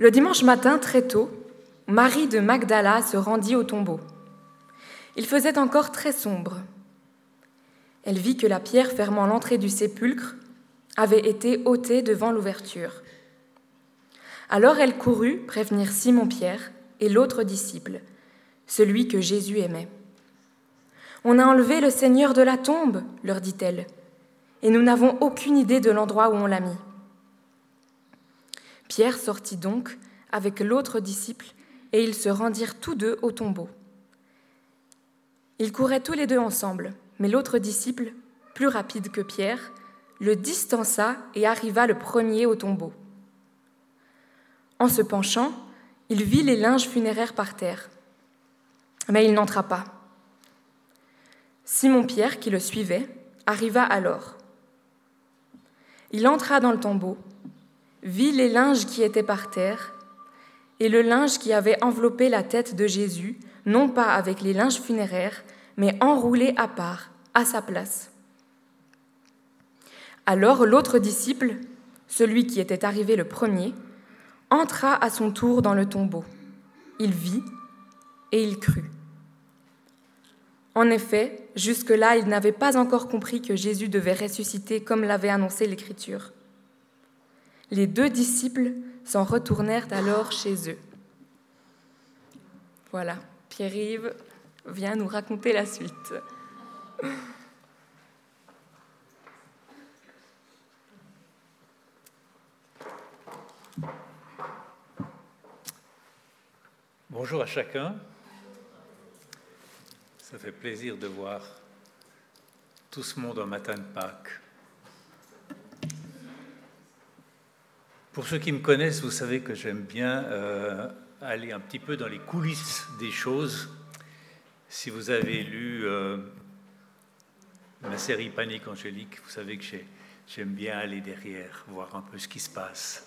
Le dimanche matin, très tôt, Marie de Magdala se rendit au tombeau. Il faisait encore très sombre. Elle vit que la pierre fermant l'entrée du sépulcre avait été ôtée devant l'ouverture. Alors elle courut prévenir Simon-Pierre et l'autre disciple, celui que Jésus aimait. « On a enlevé le Seigneur de la tombe, leur dit-elle, et nous n'avons aucune idée de l'endroit où on l'a mis. » Pierre sortit donc avec l'autre disciple et ils se rendirent tous deux au tombeau. Ils couraient tous les deux ensemble, mais l'autre disciple, plus rapide que Pierre, le distança et arriva le premier au tombeau. En se penchant, il vit les linges funéraires par terre, mais il n'entra pas. Simon-Pierre, qui le suivait, arriva alors. Il entra dans le tombeau, vit les linges qui étaient par terre et le linge qui avait enveloppé la tête de Jésus, non pas avec les linges funéraires, mais enroulé à part, à sa place. Alors l'autre disciple, celui qui était arrivé le premier, entra à son tour dans le tombeau. Il vit et il crut. En effet, jusque-là, il n'avait pas encore compris que Jésus devait ressusciter comme l'avait annoncé l'Écriture. Les deux disciples s'en retournèrent alors chez eux. Voilà, Pierre-Yves vient nous raconter la suite. Bonjour à chacun. Ça fait plaisir de voir tout ce monde en matin de Pâques. Pour ceux qui me connaissent, vous savez que j'aime bien aller un petit peu dans les coulisses des choses. Si vous avez lu ma série Panique Angélique, vous savez que j'aime bien aller derrière, voir un peu ce qui se passe.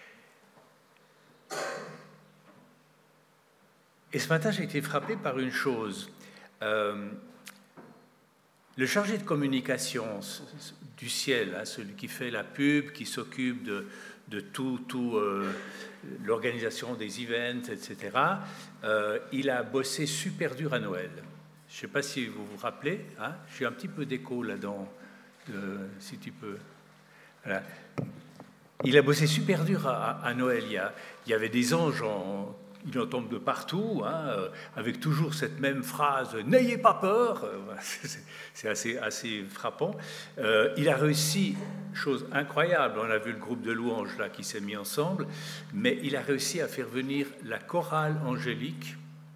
Et ce matin, j'ai été frappé par une chose. Le chargé de communication du ciel, celui qui fait la pub, qui s'occupe de tout l'organisation des events, etc., il a bossé super dur à Noël. Je ne sais pas si vous vous rappelez, j'ai un petit peu d'écho là-dedans, si tu peux. Voilà. Il a bossé super dur à Noël. Il y avait des anges il en tombe de partout, avec toujours cette même phrase « N'ayez pas peur !» C'est assez frappant. Il a réussi, chose incroyable, on a vu le groupe de louanges là qui s'est mis ensemble, mais il a réussi à faire venir la chorale angélique.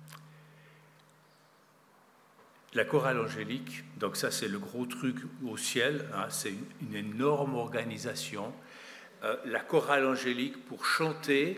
La chorale angélique, donc ça c'est le gros truc au ciel, c'est une énorme organisation. La chorale angélique pour chanter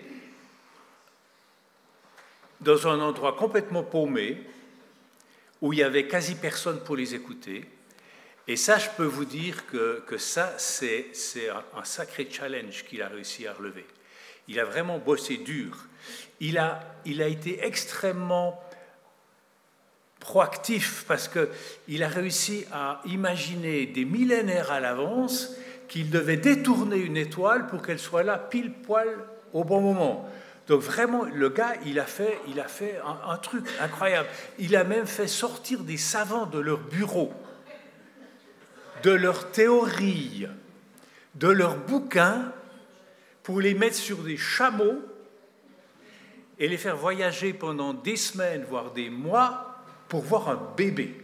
dans un endroit complètement paumé, où il n'y avait quasi personne pour les écouter. Et ça, je peux vous dire que ça, c'est un sacré challenge qu'il a réussi à relever. Il a vraiment bossé dur. Il a été extrêmement proactif, parce qu'il a réussi à imaginer des millénaires à l'avance qu'il devait détourner une étoile pour qu'elle soit là pile poil au bon moment. Donc vraiment, le gars, il a fait un truc incroyable. Il a même fait sortir des savants de leur bureau, de leurs théories, de leurs bouquins, pour les mettre sur des chameaux et les faire voyager pendant des semaines, voire des mois, pour voir un bébé.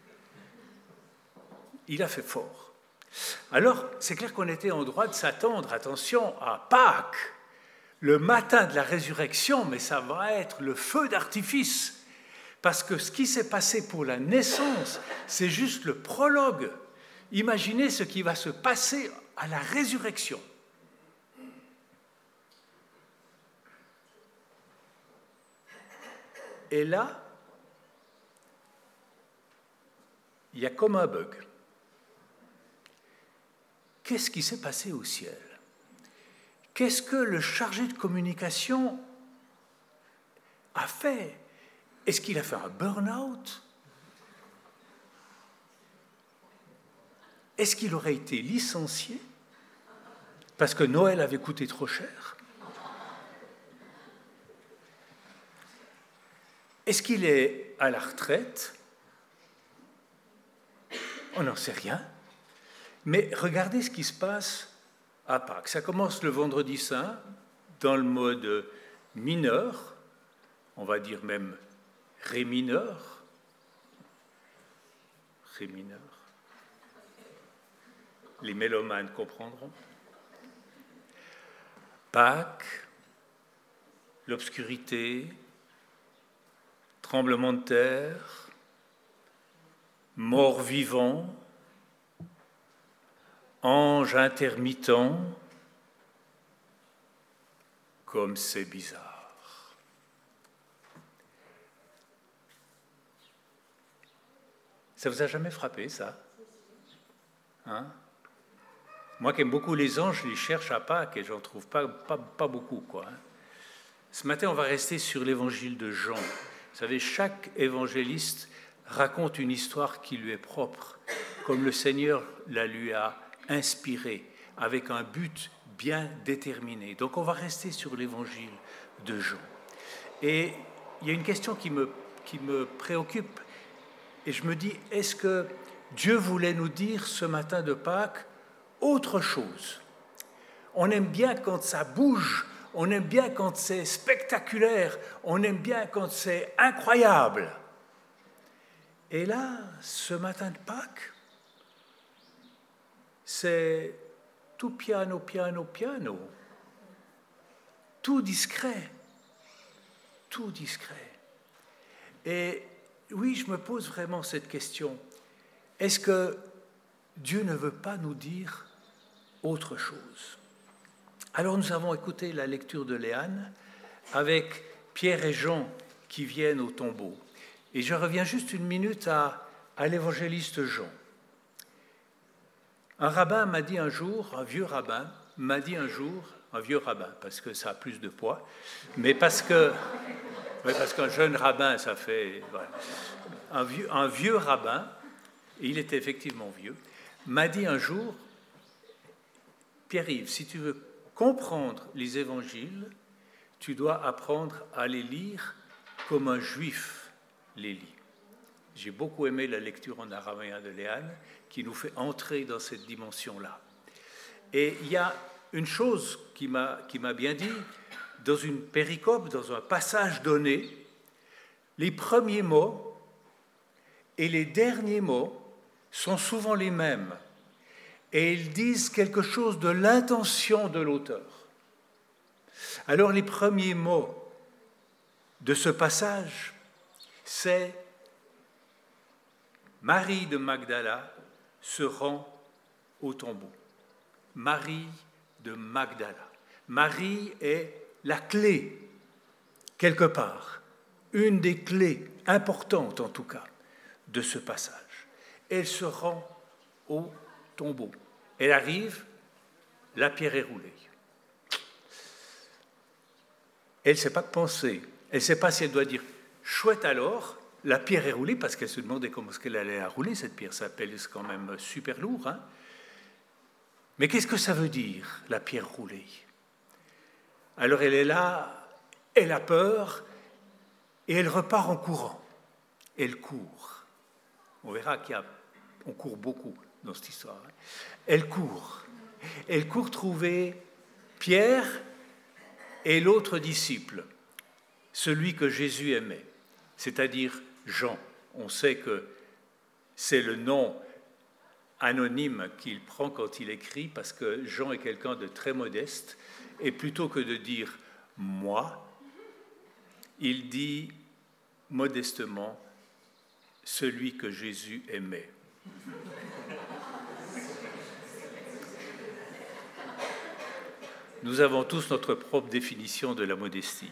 Il a fait fort. Alors, c'est clair qu'on était en droit de s'attendre, attention, à Pâques, le matin de la résurrection, mais ça va être le feu d'artifice. Parce que ce qui s'est passé pour la naissance, c'est juste le prologue. Imaginez ce qui va se passer à la résurrection. Et là, il y a comme un bug. Qu'est-ce qui s'est passé au ciel ? Qu'est-ce que le chargé de communication a fait ? Est-ce qu'il a fait un burn-out ? Est-ce qu'il aurait été licencié parce que Noël avait coûté trop cher ? Est-ce qu'il est à la retraite? On n'en sait rien. Mais regardez ce qui se passe à Pâques. Ça commence le vendredi saint, dans le mode mineur, on va dire même ré mineur. Ré mineur. Les mélomanes comprendront. Pâques, l'obscurité, tremblement de terre, mort-vivant, ange intermittent, comme c'est bizarre. Ça vous a jamais frappé, ça? Hein? Moi qui aime beaucoup les anges, je les cherche à Pâques et j'en trouve pas beaucoup, quoi. Ce matin, on va rester sur l'évangile de Jean. Vous savez, chaque évangéliste raconte une histoire qui lui est propre, comme le Seigneur la lui a inspirée, avec un but bien déterminé. Donc on va rester sur l'évangile de Jean. Et il y a une question qui me préoccupe, et je me dis, est-ce que Dieu voulait nous dire ce matin de Pâques autre chose? On aime bien quand ça bouge, on aime bien quand c'est spectaculaire, on aime bien quand c'est incroyable. Et là, ce matin de Pâques, c'est tout piano, piano, piano, tout discret, tout discret. Et oui, je me pose vraiment cette question. Est-ce que Dieu ne veut pas nous dire autre chose? Alors nous avons écouté la lecture de Léane avec Pierre et Jean qui viennent au tombeau. Et je reviens juste une minute à l'évangéliste Jean. Un rabbin m'a dit un jour, un vieux rabbin, parce que ça a plus de poids, mais parce qu'un jeune rabbin, ça fait... Voilà. Un vieux rabbin, et il était effectivement vieux, m'a dit un jour, Pierre-Yves, si tu veux comprendre les évangiles, tu dois apprendre à les lire comme un juif les lit. J'ai beaucoup aimé la lecture en araméen de Léane, qui nous fait entrer dans cette dimension-là. Et il y a une chose qui m'a bien dit, dans une péricope, dans un passage donné, les premiers mots et les derniers mots sont souvent les mêmes, et ils disent quelque chose de l'intention de l'auteur. Alors les premiers mots de ce passage, c'est Marie de Magdala se rend au tombeau. Marie de Magdala. Marie est la clé, quelque part, une des clés importantes en tout cas de ce passage. Elle se rend au tombeau. Elle arrive, la pierre est roulée. Elle ne sait pas que penser. Elle ne sait pas si elle doit dire « chouette alors », la pierre est roulée, parce qu'elle se demandait comment est-ce qu'elle allait la rouler, cette pierre, ça pèse quand même super lourd. Hein. Mais qu'est-ce que ça veut dire, la pierre roulée? Alors elle est là, elle a peur, et elle repart en courant. Elle court. On verra qu'on court beaucoup dans cette histoire. Hein. Elle court. Elle court trouver Pierre et l'autre disciple, celui que Jésus aimait, c'est-à-dire Jean. On sait que c'est le nom anonyme qu'il prend quand il écrit, parce que Jean est quelqu'un de très modeste, et plutôt que de dire « moi », il dit modestement « celui que Jésus aimait ». Nous avons tous notre propre définition de la modestie.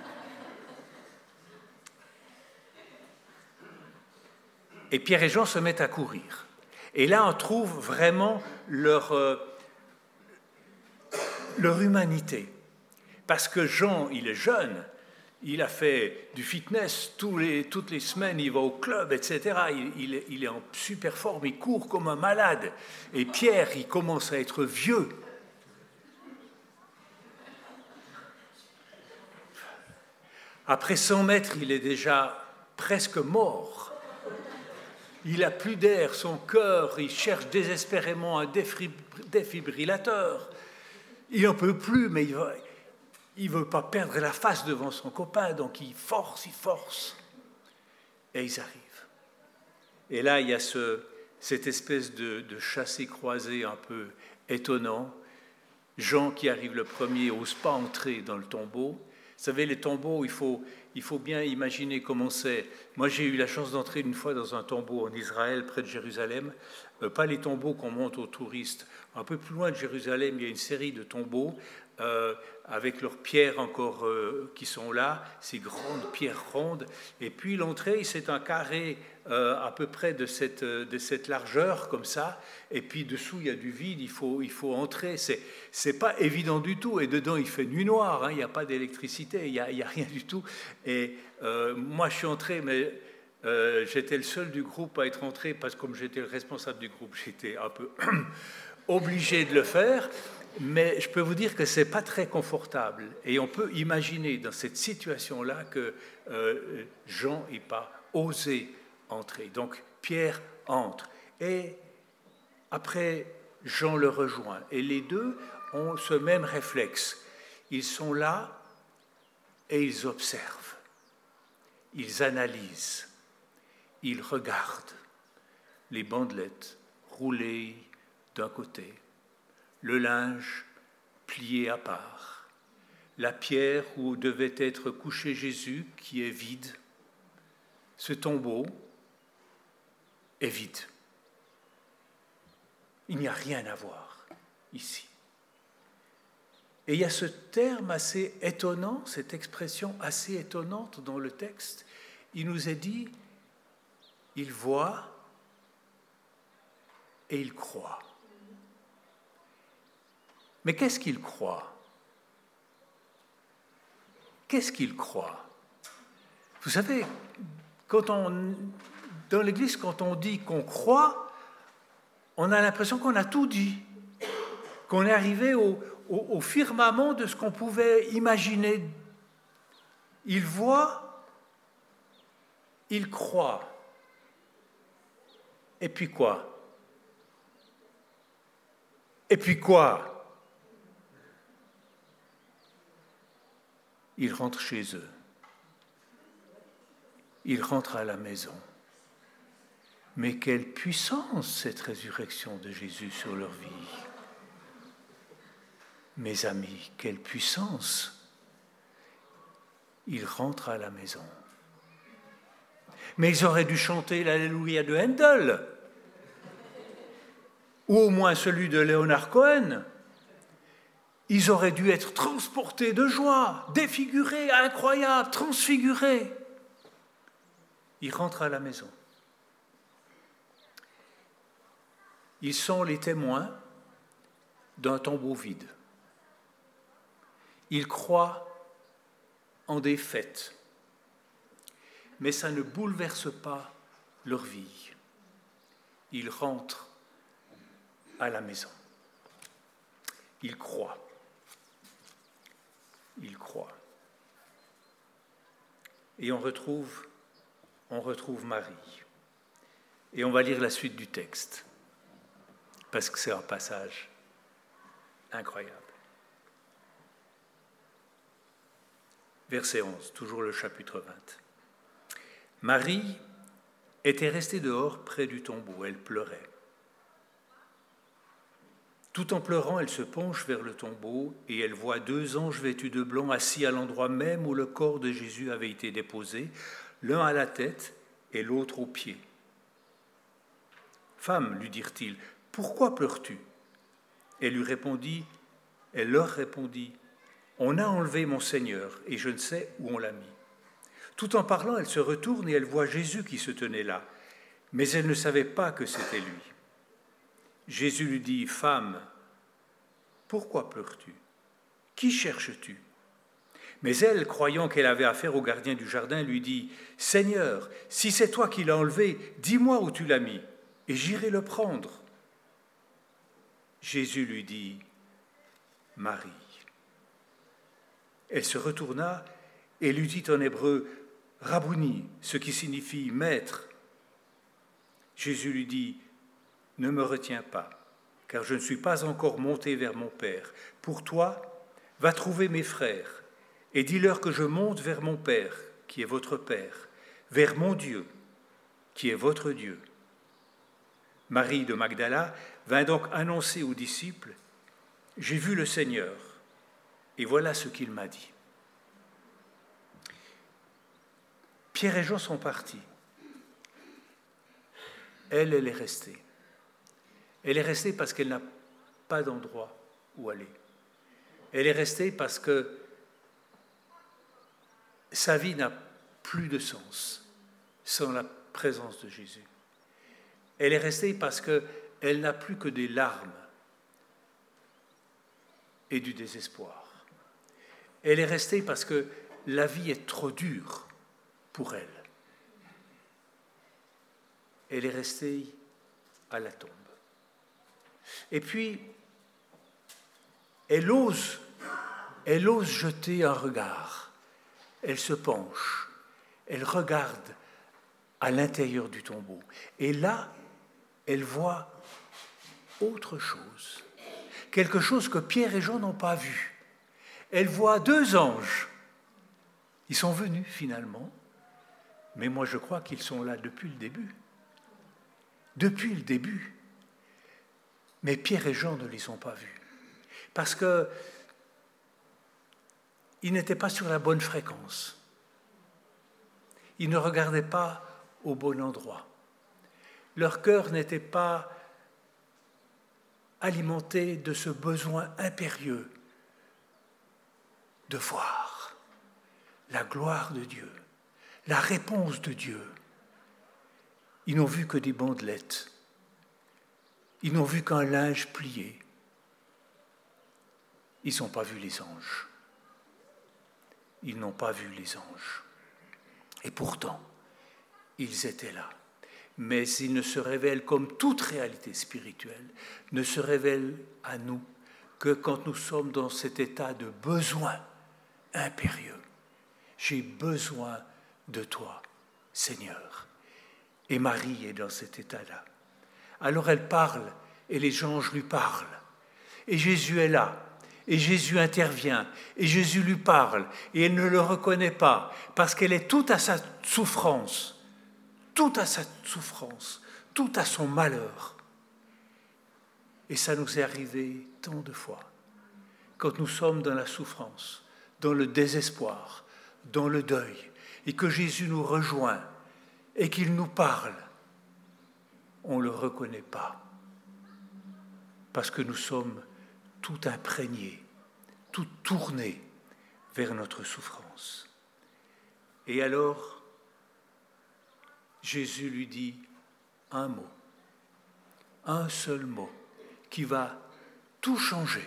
Et Pierre et Jean se mettent à courir. Et là, on trouve vraiment leur humanité. Parce que Jean, il est jeune, il a fait du fitness toutes les semaines, il va au club, etc. Il est en super forme, il court comme un malade. Et Pierre, il commence à être vieux. Après 100 mètres, il est déjà presque mort. Il n'a plus d'air, son cœur, il cherche désespérément un défibrillateur. Il n'en peut plus, mais il ne veut pas perdre la face devant son copain, donc il force. Et ils arrivent. Et là, il y a cette espèce de chassé-croisé un peu étonnant. Jean, qui arrive le premier, n'ose pas entrer dans le tombeau. Vous savez, les tombeaux, il faut bien imaginer comment c'est. Moi, j'ai eu la chance d'entrer une fois dans un tombeau en Israël, près de Jérusalem. Pas les tombeaux qu'on monte aux touristes. Un peu plus loin de Jérusalem, il y a une série de tombeaux avec leurs pierres encore qui sont là, ces grandes pierres rondes. Et puis l'entrée, c'est un carré à peu près de cette largeur, comme ça. Et puis dessous, il y a du vide, il faut entrer. C'est pas évident du tout. Et dedans, il fait nuit noire, hein, il n'y a pas d'électricité, il n'y a rien du tout. Et moi, je suis entré, mais j'étais le seul du groupe à être entré, parce que comme j'étais le responsable du groupe, j'étais un peu obligé de le faire. Mais je peux vous dire que ce n'est pas très confortable. Et on peut imaginer dans cette situation-là que Jean n'ait pas osé entrer. Donc Pierre entre. Et après, Jean le rejoint. Et les deux ont ce même réflexe. Ils sont là et ils observent. Ils analysent. Ils regardent les bandelettes roulées d'un côté, le linge plié à part, la pierre où devait être couché Jésus qui est vide, ce tombeau est vide. Il n'y a rien à voir ici. Et il y a ce terme assez étonnant, cette expression assez étonnante dans le texte. Il nous est dit, il voit et il croit. Mais qu'est-ce qu'il croit? Qu'est-ce qu'il croit? Vous savez, dans l'Église, quand on dit qu'on croit, on a l'impression qu'on a tout dit, qu'on est arrivé au firmament de ce qu'on pouvait imaginer. Il voit, il croit. Et puis quoi? Et puis quoi? Ils rentrent chez eux. Ils rentrent à la maison. Mais quelle puissance cette résurrection de Jésus sur leur vie! Mes amis, quelle puissance! Ils rentrent à la maison. Mais ils auraient dû chanter l'Alléluia de Handel, ou au moins celui de Leonard Cohen. Ils auraient dû être transportés de joie, défigurés, incroyables, transfigurés. Ils rentrent à la maison. Ils sont les témoins d'un tombeau vide. Ils croient en des faits, mais ça ne bouleverse pas leur vie. Ils rentrent à la maison. Ils croient. Ils croient. Et on retrouve Marie. Et on va lire la suite du texte, parce que c'est un passage incroyable. Verset 11, toujours le chapitre 20. Marie était restée dehors près du tombeau, elle pleurait. Tout en pleurant, elle se penche vers le tombeau et elle voit 2 anges vêtus de blanc assis à l'endroit même où le corps de Jésus avait été déposé, l'un à la tête et l'autre aux pieds. « Femme, lui dirent-ils, pourquoi pleures-tu » Elle leur répondit, « On a enlevé mon Seigneur et je ne sais où on l'a mis. » Tout en parlant, elle se retourne et elle voit Jésus qui se tenait là, mais elle ne savait pas que c'était lui. Jésus lui dit, « Femme, pourquoi pleures-tu? Qui cherches-tu » Mais elle, croyant qu'elle avait affaire au gardien du jardin, lui dit, « Seigneur, si c'est toi qui l'as enlevé, dis-moi où tu l'as mis, et j'irai le prendre. » Jésus lui dit, « Marie. » Elle se retourna et lui dit en hébreu, « Rabouni, ce qui signifie maître. Jésus lui dit, ne me retiens pas, car je ne suis pas encore monté vers mon Père. Pour toi, va trouver mes frères et dis-leur que je monte vers mon Père, qui est votre Père, vers mon Dieu, qui est votre Dieu. Marie de Magdala vint donc annoncer aux disciples, « J'ai vu le Seigneur, et voilà ce qu'il m'a dit. » Pierre et Jean sont partis. Elle est restée. Elle est restée parce qu'elle n'a pas d'endroit où aller. Elle est restée parce que sa vie n'a plus de sens sans la présence de Jésus. Elle est restée parce qu'elle n'a plus que des larmes et du désespoir. Elle est restée parce que la vie est trop dure pour elle. Elle est restée à la tombe. Et puis, elle ose jeter un regard. Elle se penche, elle regarde à l'intérieur du tombeau. Et là, elle voit autre chose. Quelque chose que Pierre et Jean n'ont pas vu. Elle voit 2 anges. Ils sont venus finalement, mais moi je crois qu'ils sont là depuis le début. Depuis le début. Mais Pierre et Jean ne les ont pas vus. Parce qu'ils n'étaient pas sur la bonne fréquence. Ils ne regardaient pas au bon endroit. Leur cœur n'était pas alimenté de ce besoin impérieux de voir la gloire de Dieu, la réponse de Dieu. Ils n'ont vu que des bandelettes. Ils n'ont vu qu'un linge plié. Ils n'ont pas vu les anges. Ils n'ont pas vu les anges. Et pourtant, ils étaient là. Mais ils ne se révèlent, comme toute réalité spirituelle, ne se révèlent à nous que quand nous sommes dans cet état de besoin impérieux. J'ai besoin de toi, Seigneur. Et Marie est dans cet état-là. Alors elle parle et les anges lui parlent. Et Jésus est là. Et Jésus intervient. Et Jésus lui parle. Et elle ne le reconnaît pas parce qu'elle est toute à sa souffrance. Tout à sa souffrance. Tout à son malheur. Et ça nous est arrivé tant de fois. Quand nous sommes dans la souffrance, dans le désespoir, dans le deuil, et que Jésus nous rejoint et qu'il nous parle, on ne le reconnaît pas. Parce que nous sommes tout imprégnés, tout tournés vers notre souffrance. Et alors, Jésus lui dit un mot, un seul mot, qui va tout changer.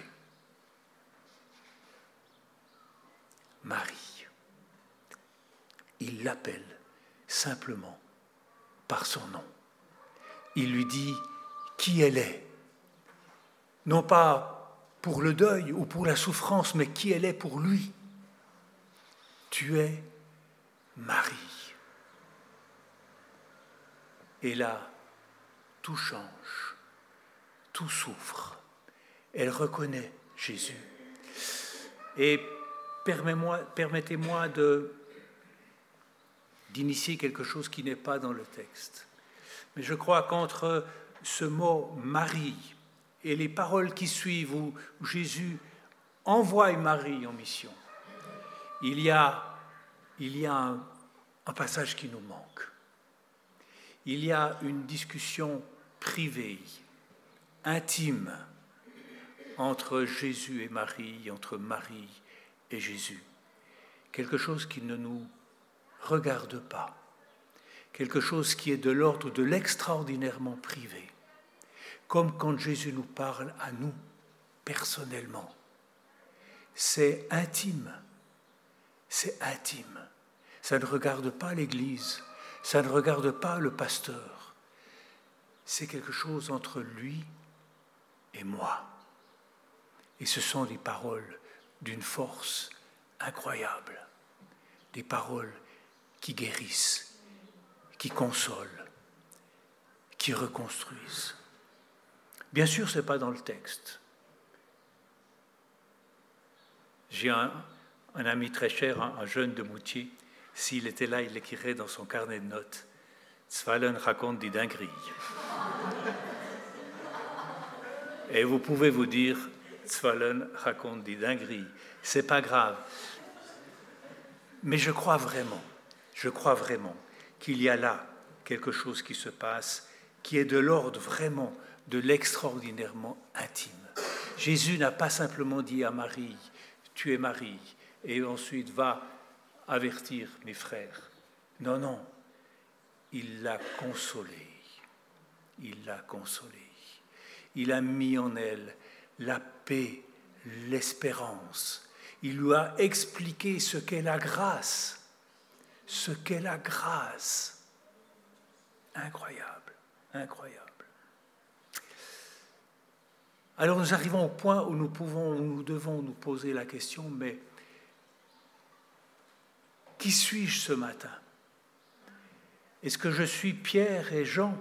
Marie. Il l'appelle simplement par son nom. Il lui dit qui elle est. Non pas pour le deuil ou pour la souffrance, mais qui elle est pour lui. Tu es Marie. Et là, tout change, tout souffre. Elle reconnaît Jésus. Et permettez-moi d'initier quelque chose qui n'est pas dans le texte. Mais je crois qu'entre ce mot « Marie » et les paroles qui suivent où Jésus envoie Marie en mission, il y a un passage qui nous manque. Il y a une discussion privée, intime, entre Jésus et Marie, entre Marie et Jésus. Quelque chose qui ne nous regarde pas. Quelque chose qui est de l'ordre de l'extraordinairement privé. Comme quand Jésus nous parle à nous, personnellement. C'est intime. C'est intime. Ça ne regarde pas l'Église. Ça ne regarde pas le pasteur. C'est quelque chose entre lui et moi. Et ce sont des paroles d'une force incroyable. Des paroles qui guérissent, qui consolent, qui reconstruisent. Bien sûr, ce n'est pas dans le texte. J'ai un ami très cher, un jeune de Moutier. S'il était là, il écrirait dans son carnet de notes « Zwalen raconte des dingueries ». Et vous pouvez vous dire « Zwalen raconte des dingueries ». Ce n'est pas grave. Mais je crois vraiment qu'il y a là quelque chose qui se passe, qui est de l'ordre vraiment de l'extraordinairement intime. Jésus n'a pas simplement dit à Marie, tu es Marie, et ensuite va avertir mes frères. Non, non, il l'a consolée. Il l'a consolée. Il a mis en elle la paix, l'espérance. Il lui a expliqué ce qu'est la grâce. Ce qu'est la grâce. Incroyable, incroyable. Alors nous arrivons au point où nous devons nous poser la question, mais qui suis-je ce matin? Est-ce que je suis Pierre et Jean?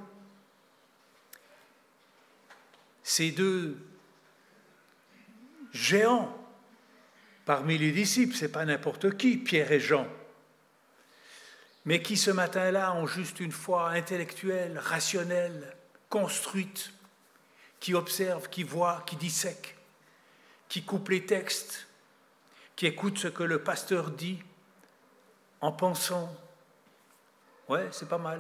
Ces deux géants parmi les disciples, ce n'est pas n'importe qui, Pierre et Jean, mais qui ce matin-là ont juste une foi intellectuelle, rationnelle, construite, qui observe, qui voit, qui dissèque, qui coupe les textes, qui écoute ce que le pasteur dit en pensant « ouais, c'est pas mal ».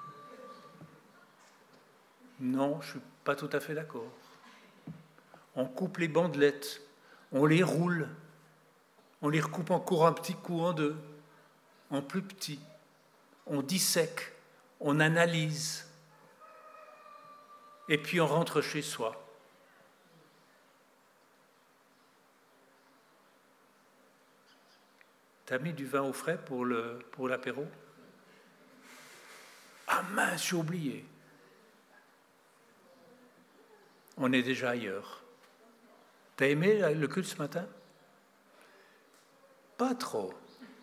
Non, je ne suis pas tout à fait d'accord. On coupe les bandelettes, on les roule, on les recoupe encore un petit coup en deux, en plus petit. On dissèque, on analyse, et puis on rentre chez soi. T'as mis du vin au frais pour l'apéro? Ah mince, j'ai oublié. On est déjà ailleurs. T'as aimé le culte ce matin? Pas trop.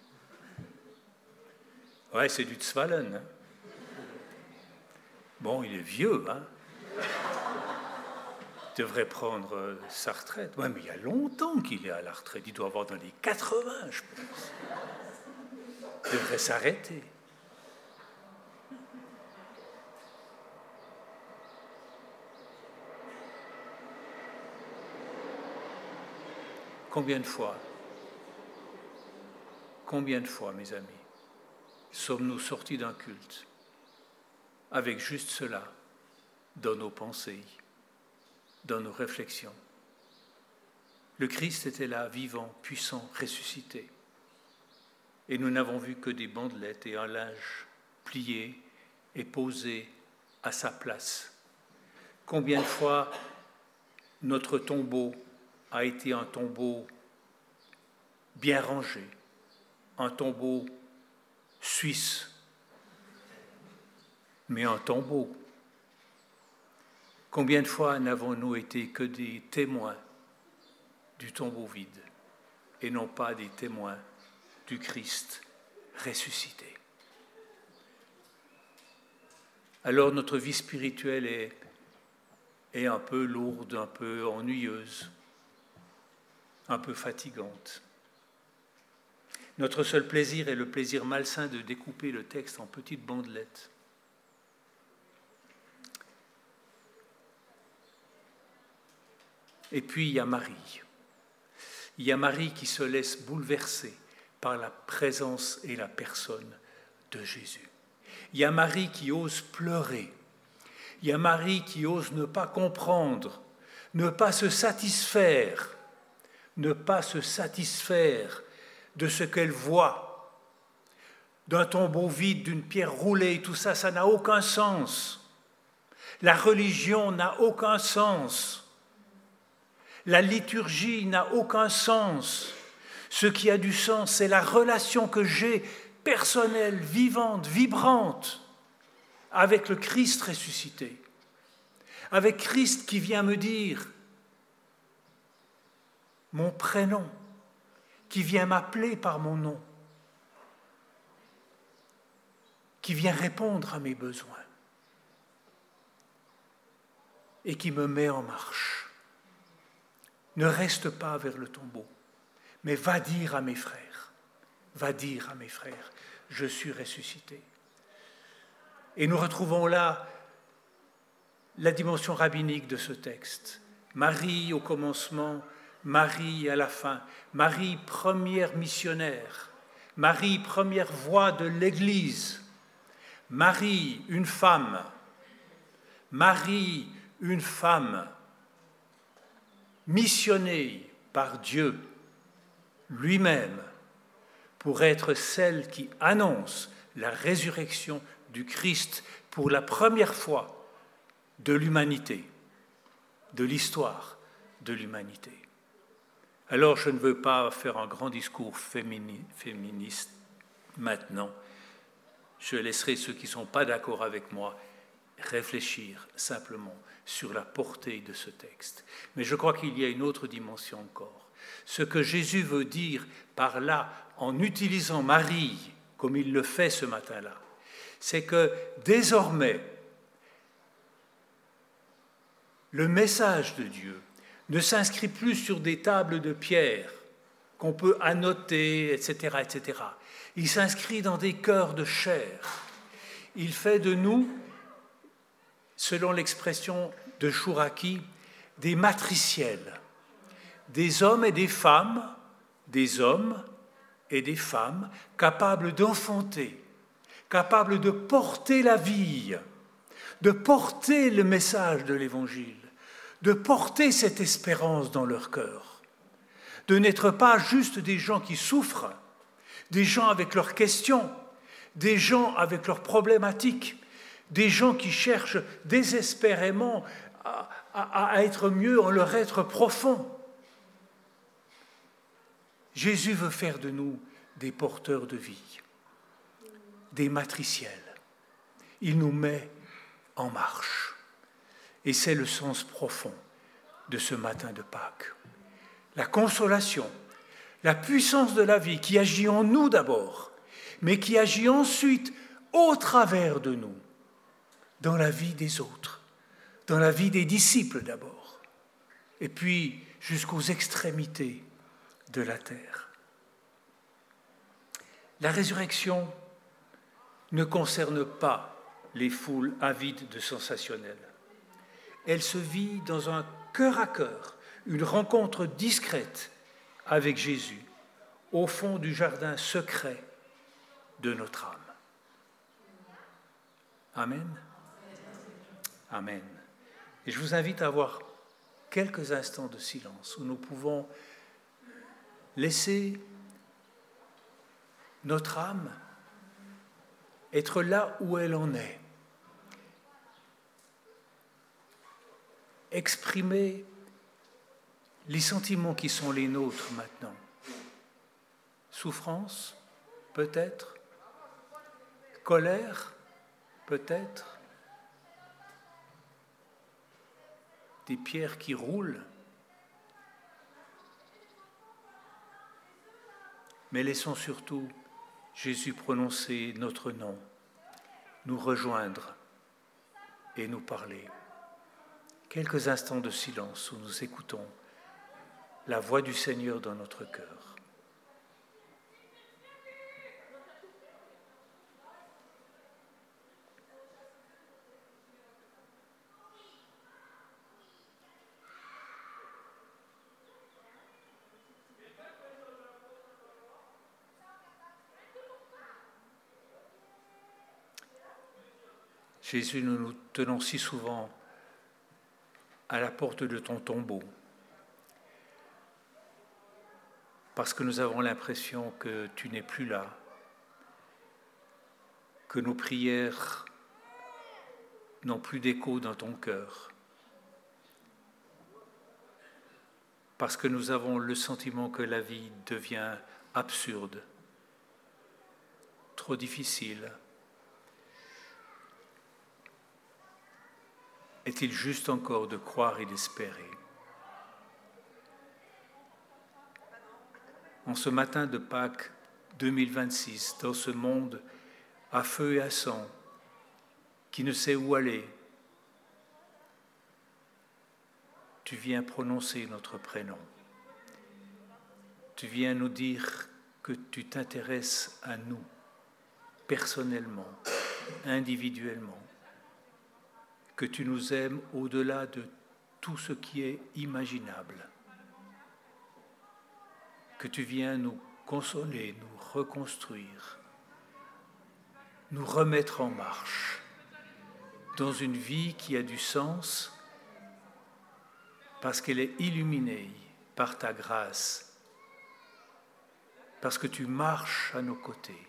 Ouais, c'est du Zwalen. Hein. Bon, il est vieux, hein. Il devrait prendre sa retraite. Ouais, mais il y a longtemps qu'il est à la retraite. Il doit avoir dans les 80, je pense. Il devrait s'arrêter. Combien de fois, mes amis, sommes-nous sortis d'un culte avec juste cela dans nos pensées, dans nos réflexions? Le Christ était là, vivant, puissant, ressuscité. Et nous n'avons vu que des bandelettes et un linge plié et posé à sa place. Combien de fois notre tombeau a été un tombeau bien rangé, un tombeau suisse, mais un tombeau. Combien de fois n'avons-nous été que des témoins du tombeau vide et non pas des témoins du Christ ressuscité? Alors notre vie spirituelle est un peu lourde, un peu ennuyeuse, un peu fatigante. Notre seul plaisir est le plaisir malsain de découper le texte en petites bandelettes. Et puis il y a Marie. Il y a Marie qui se laisse bouleverser par la présence et la personne de Jésus. Il y a Marie qui ose pleurer. Il y a Marie qui ose ne pas comprendre, ne pas se satisfaire de ce qu'elle voit, d'un tombeau vide, d'une pierre roulée, tout ça, ça n'a aucun sens. La religion n'a aucun sens. La liturgie n'a aucun sens. Ce qui a du sens, c'est la relation que j'ai, personnelle, vivante, vibrante, avec le Christ ressuscité, avec Christ qui vient me dire mon prénom, qui vient m'appeler par mon nom. qui vient répondre à mes besoins et qui me met en marche. Ne reste pas vers le tombeau, mais va dire à mes frères, je suis ressuscité. Et nous retrouvons là la dimension rabbinique de ce texte. Marie au commencement, Marie à la fin, Marie première missionnaire, Marie première voix de l'Église, Marie une femme, Marie une femme missionnée par Dieu lui-même pour être celle qui annonce la résurrection du Christ pour la première fois de l'humanité, de l'histoire de l'humanité. Alors je ne veux pas faire un grand discours féministe maintenant. Je laisserai ceux qui ne sont pas d'accord avec moi réfléchir simplement sur la portée de ce texte. Mais je crois qu'il y a une autre dimension encore. Ce que Jésus veut dire par là, en utilisant Marie, comme il le fait ce matin-là, c'est que désormais, le message de Dieu ne s'inscrit plus sur des tables de pierre qu'on peut annoter, etc., etc. Il s'inscrit dans des cœurs de chair. Il fait de nous, selon l'expression de Chouraki, des matriciels, des hommes et des femmes, des hommes et des femmes capables d'enfanter, capables de porter la vie, de porter le message de l'Évangile, de porter cette espérance dans leur cœur, de n'être pas juste des gens qui souffrent, des gens avec leurs questions, des gens avec leurs problématiques, des gens qui cherchent désespérément à être mieux en leur être profond. Jésus veut faire de nous des porteurs de vie, des matriciels. Il nous met en marche. Et c'est le sens profond de ce matin de Pâques. La consolation, la puissance de la vie qui agit en nous d'abord, mais qui agit ensuite au travers de nous, dans la vie des autres, dans la vie des disciples d'abord, et puis jusqu'aux extrémités de la terre. La résurrection ne concerne pas les foules avides de sensationnel. Elle se vit dans un cœur à cœur, une rencontre discrète avec Jésus, au fond du jardin secret de notre âme. Amen. Amen. Et je vous invite à avoir quelques instants de silence où nous pouvons laisser notre âme être là où elle en est. Exprimer les sentiments qui sont les nôtres maintenant. Souffrance, peut-être. Colère, peut-être. Des pierres qui roulent. Mais laissons surtout Jésus prononcer notre nom, nous rejoindre et nous parler. Quelques instants de silence où nous écoutons la voix du Seigneur dans notre cœur. Jésus, nous nous tenons si souvent à la porte de ton tombeau, parce que nous avons l'impression que tu n'es plus là, que nos prières n'ont plus d'écho dans ton cœur, parce que nous avons le sentiment que la vie devient absurde, trop difficile. Est-il juste encore de croire et d'espérer? En ce matin de Pâques 2026, dans ce monde à feu et à sang, qui ne sait où aller. Tu viens prononcer notre prénom. Tu viens nous dire que tu t'intéresses à nous, personnellement, individuellement, que tu nous aimes au-delà de tout ce qui est imaginable, que tu viens nous consoler, nous reconstruire, nous remettre en marche dans une vie qui a du sens parce qu'elle est illuminée par ta grâce, parce que tu marches à nos côtés,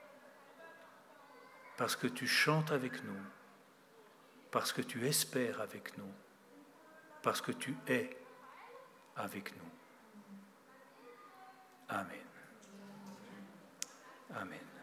parce que tu chantes avec nous, parce que tu espères avec nous, parce que tu es avec nous. Amen. Amen.